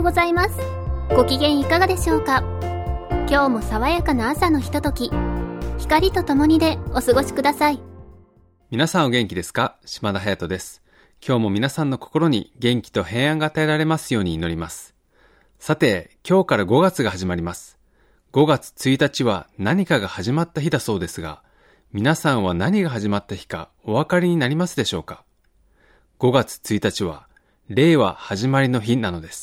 ございます。ご機嫌いかがでしょうか。今日も爽やかな朝のひととき、光とともにでお過ごしください。 皆さんお元気ですか？島田隼人です。今日も皆さんの心に元気と平安が与えられますように祈ります。さて、今日から5月が始まります。5月1日は何かが始まった日だそうですが、皆さんは何が始まった日かお分かりになりますでしょうか？ 5 月1日は令和始まりの日なのです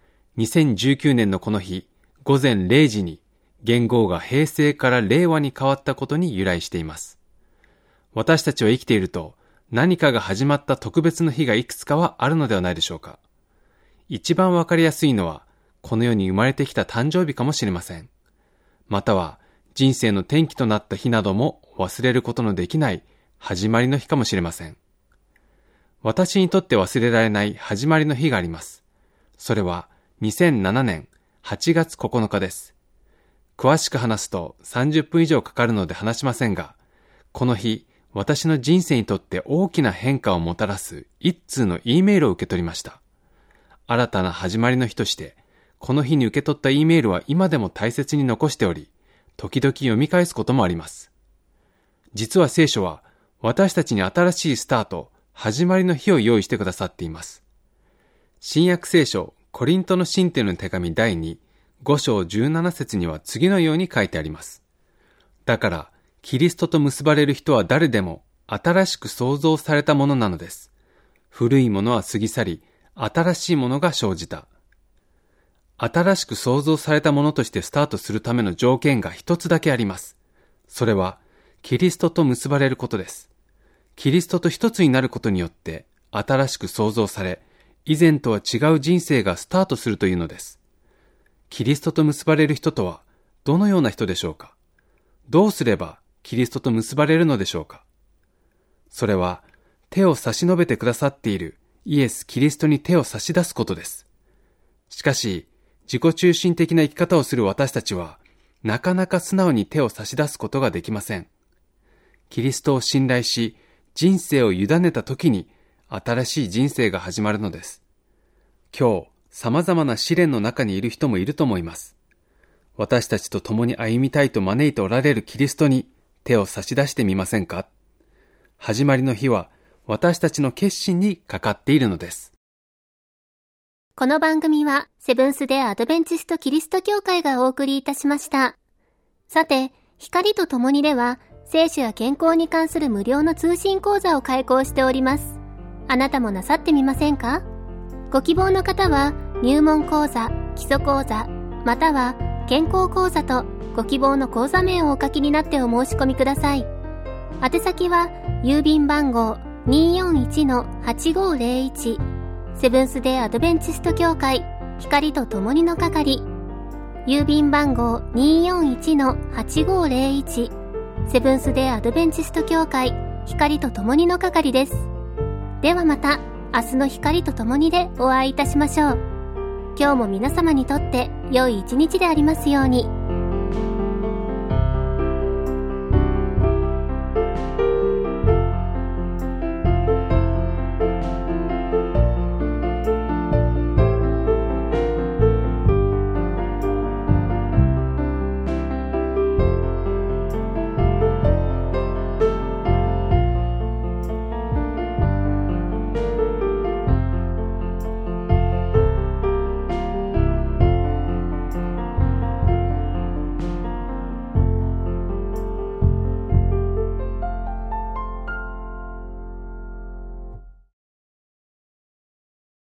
。2019年のこの日、午前0時に元号が平成から令和に変わったことに由来しています。私たちは生きていると何かが始まった特別の日がいくつかはあるのではないでしょうか。一番わかりやすいのはこの世に生まれてきた誕生日かもしれません。または人生の転機となった日なども忘れることのできない始まりの日かもしれません。私にとって忘れられない始まりの日があります。それは2007年8月9日です。詳しく話すと30分以上かかるので話しませんが、この日、私の人生にとって大きな変化をもたらす一通の E メールを受け取りました。新たな始まりの日として、この日に受け取った E メールは今でも大切に残しており、時々読み返すこともあります。実は聖書は私たちに新しいスタート、始まりの日を用意してくださっています。新約聖書コリントの信徒への手紙第2、5章17節には次のように書いてあります。だから、キリストと結ばれる人は誰でも新しく創造されたものなのです。古いものは過ぎ去り、新しいものが生じた。新しく創造されたものとしてスタートするための条件が一つだけあります。それは、キリストと結ばれることです。キリストと一つになることによって、新しく創造され、以前とは違う人生がスタートするというのです。キリストと結ばれる人とは、どのような人でしょうか？どうすれば、キリストと結ばれるのでしょうか？それは、手を差し伸べてくださっているイエス・キリストに手を差し出すことです。しかし、自己中心的な生き方をする私たちは、なかなか素直に手を差し出すことができません。キリストを信頼し、人生を委ねた時に、新しい人生が始まるのです。今日、様々な試練の中にいる人もいると思います。私たちと共に歩みたいと招いておられるキリストに手を差し出してみませんか？始まりの日は私たちの決心にかかっているのです。 この番組はセブンス・デ・アドベンチスト・キリスト教会がお送りいたしました。さて、光とともにでは聖書や健康に関する無料の通信講座を開講しております。あなたもなさってみませんか？ご希望の方は入門講座、基礎講座、または健康講座とご希望の講座名をお書きになってお申し込みください。宛先は郵便番号 241-8501 セブンス・デ・アドベンチスト教会光とともにの係、郵便番号 241-8501 セブンス・デ・アドベンチスト教会光とともにの係です。ではまた明日の光とともにでお会いいたしましょう。今日も皆様にとって良い一日でありますように。